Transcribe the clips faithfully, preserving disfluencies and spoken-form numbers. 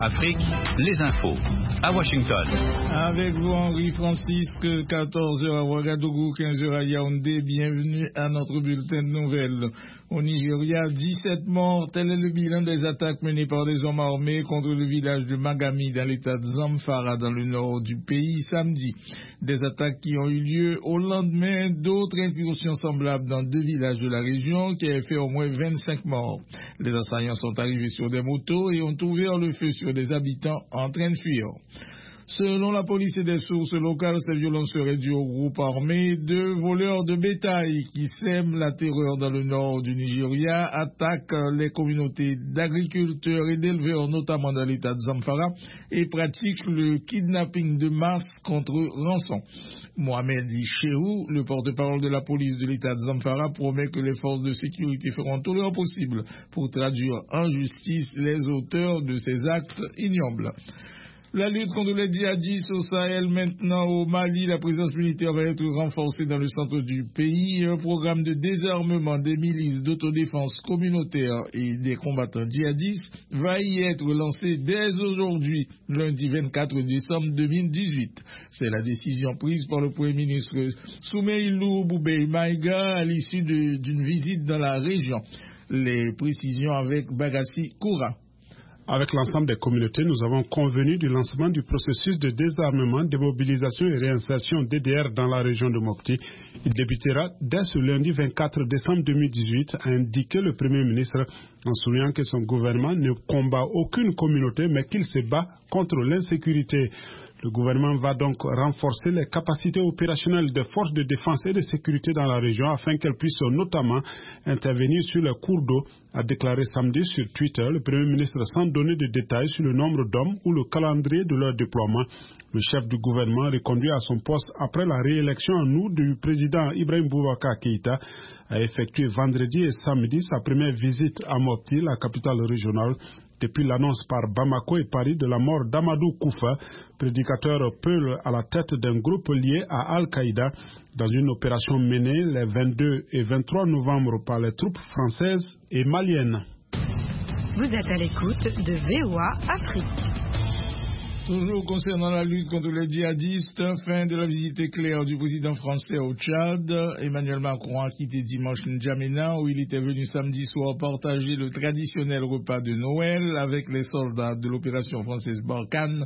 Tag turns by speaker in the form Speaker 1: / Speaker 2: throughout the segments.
Speaker 1: Afrique, les infos. À Washington.
Speaker 2: Avec vous, Henri Francisque, quatorze heures à Ouagadougou, quinze heures à Yaoundé. Bienvenue à notre bulletin de nouvelles. Au Nigeria, dix-sept morts. Tel est le bilan des attaques menées par des hommes armés contre le village de Magami dans l'état de Zamfara, dans le nord du pays, samedi. Des attaques qui ont eu lieu au lendemain d'autres incursions semblables dans deux villages de la région qui avaient fait au moins vingt-cinq morts. Les assaillants sont arrivés sur des motos et ont ouvert le feu sur des habitants en train de fuir. Selon la police et des sources locales, ces violences seraient dues au groupe armé de voleurs de bétail qui sèment la terreur dans le nord du Nigeria, attaquent les communautés d'agriculteurs et d'éleveurs, notamment dans l'état de Zamfara, et pratiquent le kidnapping de masse contre rançon. Mohamed Chehou, le porte-parole de la police de l'état de Zamfara, promet que les forces de sécurité feront tout leur possible pour traduire en justice les auteurs de ces actes ignobles. La lutte contre les djihadistes au Sahel, maintenant au Mali, la présence militaire va être renforcée dans le centre du pays. Un programme de désarmement des milices d'autodéfense communautaire et des combattants djihadistes va y être lancé dès aujourd'hui, lundi vingt-quatre décembre deux mille dix-huit. C'est la décision prise par le Premier ministre Soumeilou Boubèye Maïga à l'issue d'une visite dans la région. Les précisions avec Bagassi Koura.
Speaker 3: Avec l'ensemble des communautés, nous avons convenu du lancement du processus de désarmement, démobilisation et réinsertion D D R dans la région de Mopti. Il débutera dès ce lundi vingt-quatre décembre deux mille dix-huit, a indiqué le Premier ministre, en soulignant que son gouvernement ne combat aucune communauté, mais qu'il se bat contre l'insécurité. Le gouvernement va donc renforcer les capacités opérationnelles des forces de défense et de sécurité dans la région afin qu'elles puissent notamment intervenir sur les cours d'eau, a déclaré samedi sur Twitter le Premier ministre sans donner de détails sur le nombre d'hommes ou le calendrier de leur déploiement. Le chef du gouvernement, reconduit à son poste après la réélection en août du président Ibrahim Boubacar Keïta, a effectué vendredi et samedi sa première visite à Mopti, la capitale régionale, depuis l'annonce par Bamako et Paris de la mort d'Amadou Koufa, prédicateur peul à la tête d'un groupe lié à Al-Qaïda, dans une opération menée les vingt-deux et vingt-trois novembre par les troupes françaises et maliennes.
Speaker 4: Vous êtes à l'écoute de V O A Afrique.
Speaker 2: Toujours concernant la lutte contre les djihadistes, fin de la visite éclair du président français au Tchad. Emmanuel Macron a quitté dimanche N'Djamena où il était venu samedi soir partager le traditionnel repas de Noël avec les soldats de l'opération française Barkhane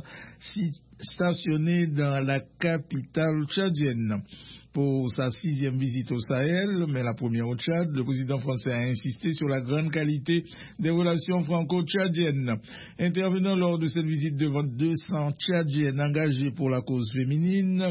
Speaker 2: stationnés dans la capitale tchadienne. Pour sa sixième visite au Sahel, mais la première au Tchad, le président français a insisté sur la grande qualité des relations franco-tchadiennes. Intervenant lors de cette visite devant deux cents Tchadiennes engagées pour la cause féminine,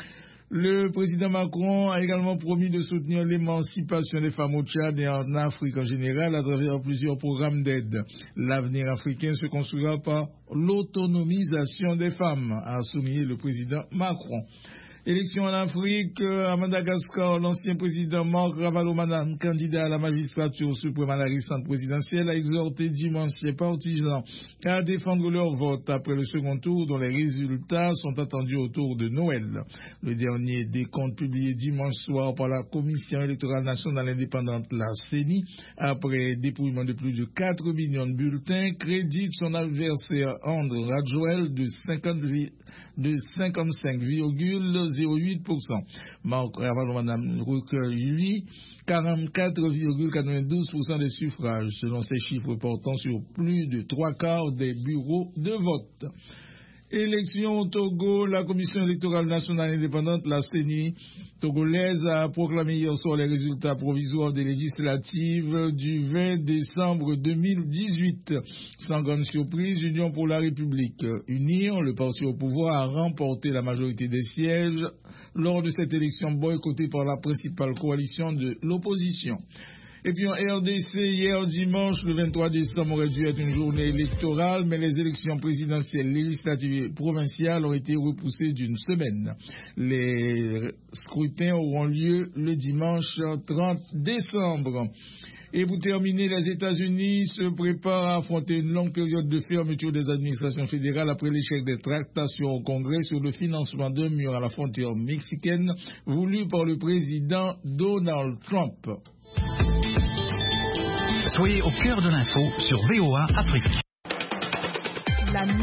Speaker 2: le président Macron a également promis de soutenir l'émancipation des femmes au Tchad et en Afrique en général à travers plusieurs programmes d'aide. L'avenir africain se construira par l'autonomisation des femmes, a souligné le président Macron. Élection en Afrique, à Madagascar, l'ancien président Marc Ravalomanane, candidat à la magistrature suprême à la récente présidentielle, a exhorté dimanche ses partisans à défendre leur vote après le second tour dont les résultats sont attendus autour de Noël. Le dernier décompte publié dimanche soir par la Commission électorale nationale indépendante, la C E N I, après dépouillement de plus de quatre millions de bulletins, crédite son adversaire André Radjoel de cinquante de cinquante-cinq virgule zéro huit pour cent. Marc Ravalomanane recueille, lui, quarante-quatre virgule quatre-vingt-douze pour cent des suffrages, selon ces chiffres portant sur plus de trois quarts des bureaux de vote. Élection au Togo, la Commission électorale nationale indépendante, la C E N I togolaise, a proclamé hier soir les résultats provisoires des législatives du vingt décembre deux mille dix-huit. Sans grande surprise, Union pour la République, UNIR, le parti au pouvoir, a remporté la majorité des sièges lors de cette élection boycottée par la principale coalition de l'opposition. Et puis en R D C, hier dimanche, le vingt-trois décembre, aurait dû être une journée électorale, mais les élections présidentielles, législatives et provinciales ont été repoussées d'une semaine. Les scrutins auront lieu le dimanche trente décembre. Et pour terminer, les États-Unis se préparent à affronter une longue période de fermeture des administrations fédérales après l'échec des tractations au Congrès sur le financement d'un mur à la frontière mexicaine voulu par le président Donald Trump.
Speaker 1: Soyez au cœur de l'info sur V O A Afrique.
Speaker 4: la